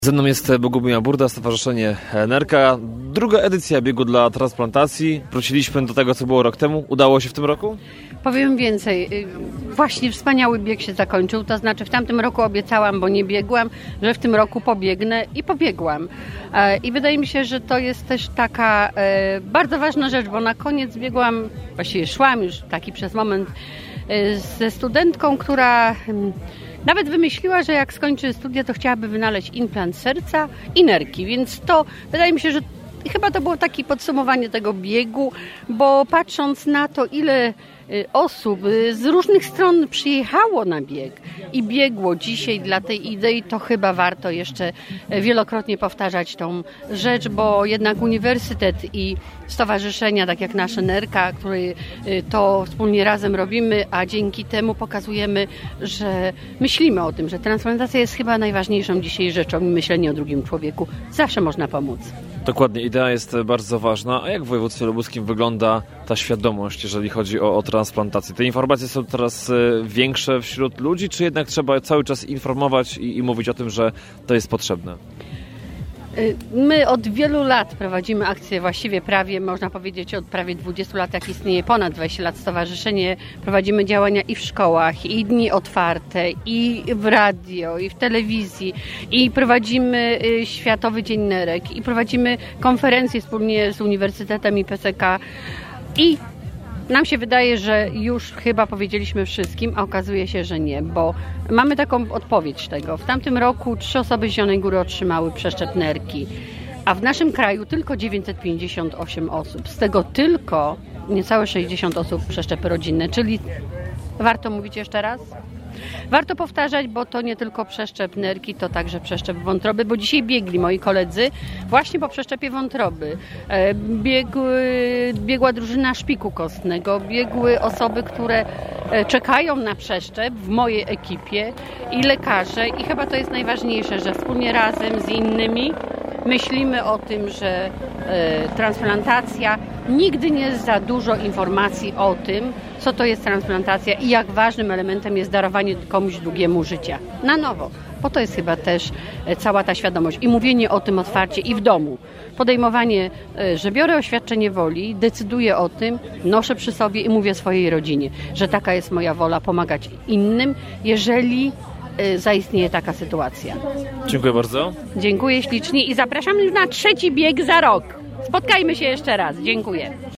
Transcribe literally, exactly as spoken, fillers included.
Ze mną jest Bogumiła Burda, Stowarzyszenie Nerka. Druga edycja biegu dla transplantacji. Wróciliśmy do tego, co było rok temu. Udało się w tym roku? Powiem więcej. Właśnie wspaniały bieg się zakończył. To znaczy w tamtym roku obiecałam, bo nie biegłam, że w tym roku pobiegnę i pobiegłam. I wydaje mi się, że to jest też taka bardzo ważna rzecz, bo na koniec biegłam, właściwie szłam już taki przez moment ze studentką, która nawet wymyśliła, że jak skończy studia, to chciałaby wynaleźć implant serca i nerki, więc to wydaje mi się, że chyba to było takie podsumowanie tego biegu, bo patrząc na to, ile osób z różnych stron przyjechało na bieg i biegło dzisiaj dla tej idei, to chyba warto jeszcze wielokrotnie powtarzać tą rzecz, bo jednak uniwersytet i stowarzyszenia, tak jak nasze Nerka, które to wspólnie razem robimy, a dzięki temu pokazujemy, że myślimy o tym, że transplantacja jest chyba najważniejszą dzisiaj rzeczą i myślenie o drugim człowieku. Zawsze można pomóc. Dokładnie, idea jest bardzo ważna. A jak w województwie lubuskim wygląda ta świadomość, jeżeli chodzi o, o transplantację? Te informacje są teraz większe wśród ludzi, czy jednak trzeba cały czas informować i, i mówić o tym, że to jest potrzebne? My od wielu lat prowadzimy akcje, właściwie prawie, można powiedzieć od prawie dwudziestu lat, jak istnieje ponad dwadzieścia lat stowarzyszenie. Prowadzimy działania i w szkołach, i dni otwarte, i w radio, i w telewizji, i prowadzimy Światowy Dzień Nerek, i prowadzimy konferencje wspólnie z Uniwersytetem i P S K. I nam się wydaje, że już chyba powiedzieliśmy wszystkim, a okazuje się, że nie, bo mamy taką odpowiedź tego. W tamtym roku trzy osoby z Zielonej Góry otrzymały przeszczep nerki, a w naszym kraju tylko dziewięćset pięćdziesiąt osiem osób. Z tego tylko niecałe sześćdziesiąt osób przeszczepy rodzinne, czyli warto mówić jeszcze raz? Warto powtarzać, bo to nie tylko przeszczep nerki, to także przeszczep wątroby, bo dzisiaj biegli moi koledzy właśnie po przeszczepie wątroby. Biegły, biegła drużyna szpiku kostnego, biegły osoby, które czekają na przeszczep w mojej ekipie i lekarze i chyba to jest najważniejsze, że wspólnie razem z innymi myślimy o tym, że e, transplantacja, nigdy nie jest za dużo informacji o tym, co to jest transplantacja i jak ważnym elementem jest darowanie komuś drugiemu życia. Na nowo. Bo to jest chyba też e, cała ta świadomość i mówienie o tym otwarcie i w domu. Podejmowanie, e, że biorę oświadczenie woli, decyduję o tym, noszę przy sobie i mówię swojej rodzinie, że taka jest moja wola pomagać innym, jeżeli zaistnieje taka sytuacja. Dziękuję bardzo. Dziękuję ślicznie i zapraszam na trzeci bieg za rok. Spotkajmy się jeszcze raz. Dziękuję.